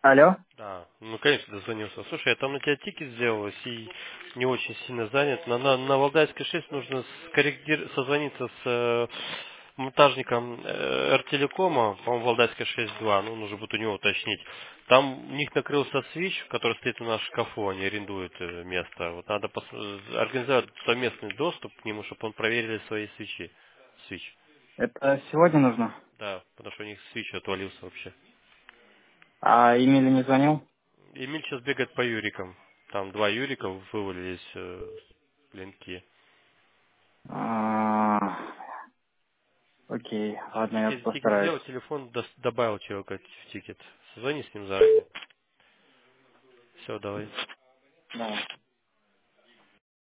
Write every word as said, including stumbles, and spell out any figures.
Алло? Да, ну конечно дозвонился. Слушай, я там на тебя тикет сделал и не очень сильно занят. На, на, на Валдайской шесть нужно скорректир... созвониться с э, монтажником э, Эр-Телекома, по-моему, Валдайская шесть два, ну, нужно будет у него уточнить. Там у них накрылся свич, который стоит у нас в шкафу, они арендуют э, место. Вот надо пос... э, организовать совместный доступ к нему, чтобы он проверили свои свечи. Свич. Это сегодня нужно? Да, потому что у них свич отвалился вообще. А Эмили не звонил? Эмиль сейчас бегает по Юрикам. Там два Юрика вывалились э, с клинки. А, окей, Сейчас ладно, я тикет, тикет постараюсь. сделал, телефон дос- добавил человека в тикет. Созвони с ним заранее. Все, давай. Да.